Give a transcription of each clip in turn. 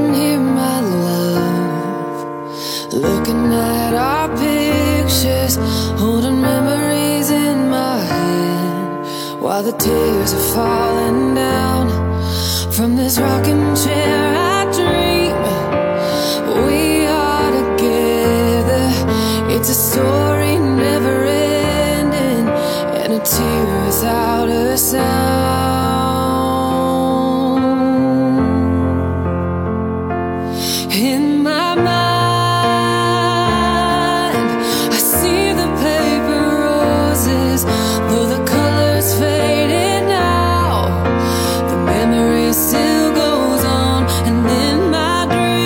sitting here, my love, looking at our pictures, holding memories in my hand, while the tears are falling down from this rocking chair. I dream we are together. It's a story never ending, and a tear without a sound. In my mind, I see the paper roses, though the colors faded now, the memory still goes on. And in my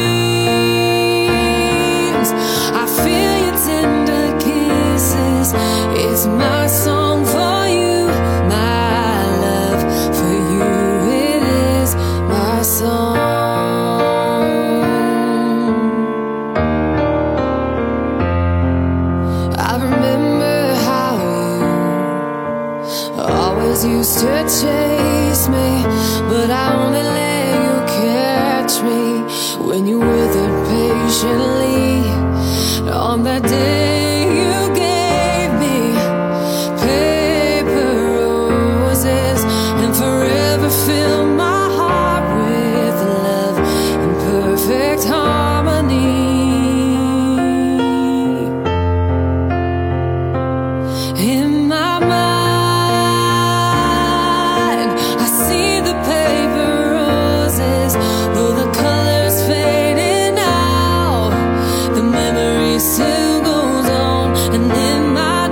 dreams, I feel your tender kisses. It's my song for you, my love for you. It is my song. I remember how you always used to chase me, but I only let you catch me when you withered patiently. On that day you gave me paper roses, and forever filled my heart with love and perfect harmony. In my mind, I see the paper roses, though the colors faded now, the memory still goes on. And in my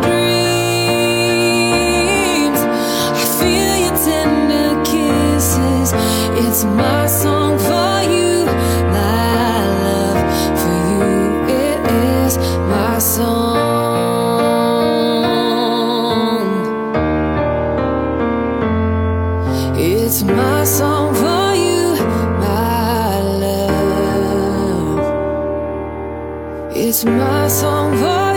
dreams, I feel your tender kisses. It's my song for you, my love for you. It is my song. It's my song for you, my love. It's my song for